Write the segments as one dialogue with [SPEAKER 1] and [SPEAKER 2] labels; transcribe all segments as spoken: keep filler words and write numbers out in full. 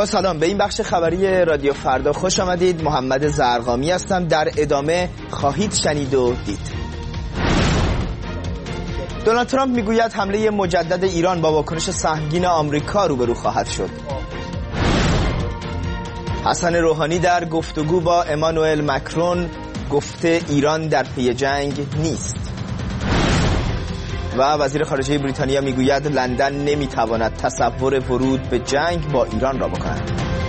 [SPEAKER 1] با سلام، به این بخش خبری رادیو فردا خوش آمدید. محمد زرقامی هستم. در ادامه خواهید شنید و دید. دونالد ترامپ میگوید حمله مجدد ایران با واکنش سهمگین آمریکا روبرو خواهد شد. حسن روحانی در گفتگو با امانوئل مکرون گفته ایران در پی جنگ نیست. و وزیر خارجه بریتانیا میگوید لندن نمیتواند تصور ورود به جنگ با ایران را بکند.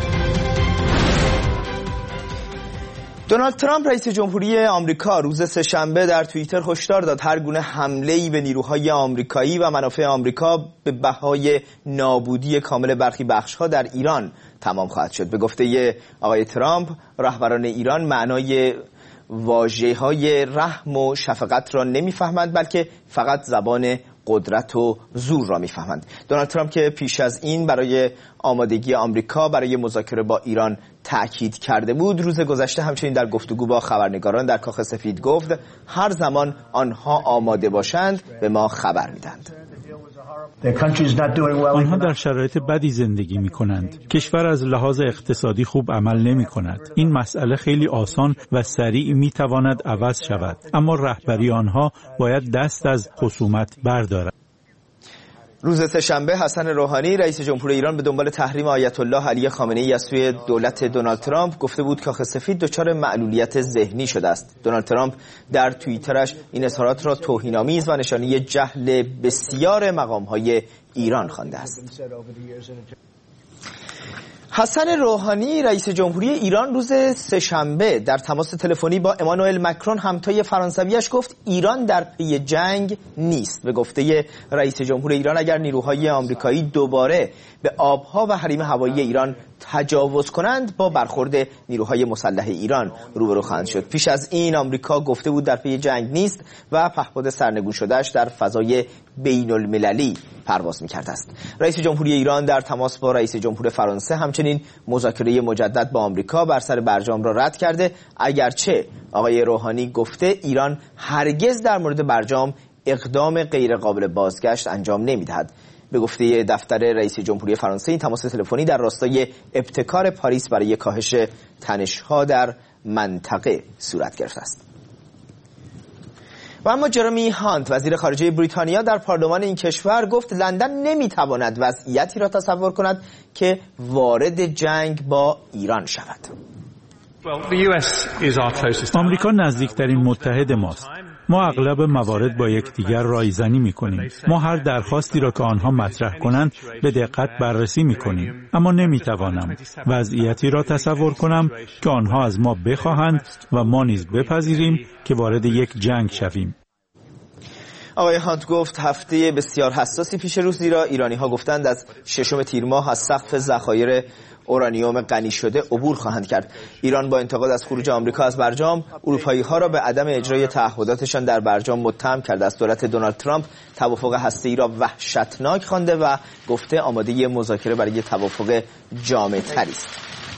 [SPEAKER 1] دونالد ترامپ رئیس جمهوری آمریکا روز سه‌شنبه در توییتر هشدار داد هر گونه حمله‌ای به نیروهای آمریکایی و منافع آمریکا به بهای نابودی کامل برخی بخش‌ها در ایران تمام خواهد شد. به گفته آقای ترامپ، رهبران ایران معنای واژه‌های رحم و شفقت را نمی‌فهمند، بلکه فقط زبان قدرت و زور را می‌فهمند. دونالد ترامپ که پیش از این برای آمادگی آمریکا برای مذاکره با ایران تأکید کرده بود، روز گذشته همچنین در گفتگو با خبرنگاران در کاخ سفید گفت هر زمان آنها آماده باشند به ما خبر میدند.
[SPEAKER 2] آنها در شرایط بدی زندگی می کنند. کشور از لحاظ اقتصادی خوب عمل نمی کند. این مسئله خیلی آسان و سریع می تواند عوض شود، اما رهبری آنها باید دست از خصومت بردارد.
[SPEAKER 1] روز سه‌شنبه حسن روحانی رئیس جمهور ایران به دنبال تحریم آیت الله علی خامنه‌ای از سوی دولت دونالد ترامپ گفته بود کاخ سفید دچار معلولیت ذهنی شده است. دونالد ترامپ در توییترش این اظهارات را توهین‌آمیز و نشانه جهل بسیار مقام‌های ایران خوانده است. حسن روحانی رئیس جمهوری ایران روز سه‌شنبه در تماس تلفنی با امانوئل مکرون همتای فرانسویش گفت ایران در پی جنگ نیست. به گفته رئیس جمهور ایران اگر نیروهای آمریکایی دوباره به آبها و حریم هوایی ایران تجاوز کنند با برخورد نیروهای مسلح ایران روبرو خواهند شد. پیش از این آمریکا گفته بود در پی جنگ نیست و پهپاد سرنگون شدهش در فضای بین المللی پرواز می‌کرده است. رئیس جمهوری ایران در تماس با رئیس جمهور فرانسه همچنین مذاکره مجدد با آمریکا بر سر برجام را رد کرده، اگرچه آقای روحانی گفته ایران هرگز در مورد برجام اقدام غیر قابل بازگشت انجام نمی‌دهد. به گفته دفتر رئیس جمهوری فرانسه این تماس تلفنی در راستای ابتکار پاریس برای کاهش تنش‌ها در منطقه صورت گرفته است. و اما جرمی هانت وزیر خارجه بریتانیا در پارلمان این کشور گفت لندن نمیتواند وضعیتی را تصور کند که وارد جنگ با ایران شود.
[SPEAKER 2] آمریکا نزدیکترین متحد ماست. ما اغلب موارد با یکدیگر رایزنی می‌کنیم. ما هر درخواستی را که آنها مطرح کنند به دقت بررسی می‌کنیم، اما نمی‌توانم وضعیتی را تصور کنم که آنها از ما بخواهند و ما نیز بپذیریم که وارد یک جنگ شویم.
[SPEAKER 1] آقای هانت گفت هفته بسیار حساسی پیش رو، زیرا ایرانی‌ها گفتند از ششم تیر ماه از سقف ذخایر اورانیوم غنی شده عبور خواهند کرد. ایران با انتقاد از خروج آمریکا از برجام، اروپایی‌ها را به عدم اجرای تعهداتشان در برجام متهم کرده است. دولت دونالد ترامپ توافق هسته‌ای را وحشتناک خوانده و گفته آماده مذاکره برای توافق جامع‌تری است.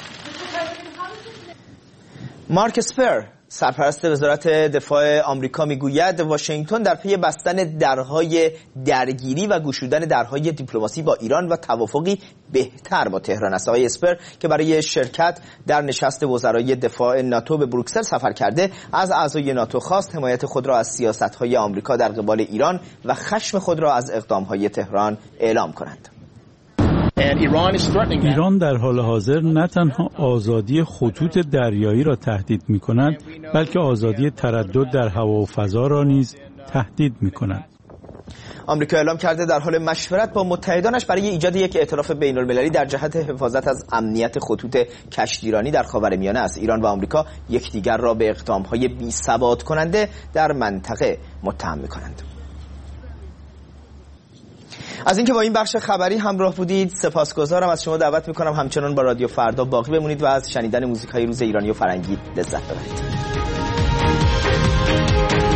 [SPEAKER 1] مارک اسپر سرپرست وزارت دفاع آمریکا میگوید واشنگتن در پی بستن درهای درگیری و گشودن درهای دیپلماسی با ایران و توافقی بهتر با تهران است. آقای اسپر که برای شرکت در نشست وزرای دفاع ناتو به بروکسل سفر کرده، از اعضای ناتو خواست حمایت خود را از سیاست‌های آمریکا در قبال ایران و خشم خود را از اقدام‌های تهران اعلام کنند.
[SPEAKER 2] ایران در حال حاضر نه تنها آزادی خطوط دریایی را تهدید می کند، بلکه آزادی تردد در هوا و فضا را نیز تهدید می کند.
[SPEAKER 1] آمریکا اعلام کرده در حال مشورت با متحدانش برای ایجاد یک ائتلاف بین المللی در جهت حفاظت از امنیت خطوط کشتیرانی در خاورمیانه است. ایران و آمریکا یکدیگر را به اقدام‌های بی‌ثبات کننده در منطقه متهم می کنند. از اینکه با این بخش خبری همراه بودید سپاسگزارم. از شما دعوت میکنم همچنان با رادیو فردا باقی بمونید و از شنیدن موزیک‌های روز ایرانی و فرنگی لذت ببرید.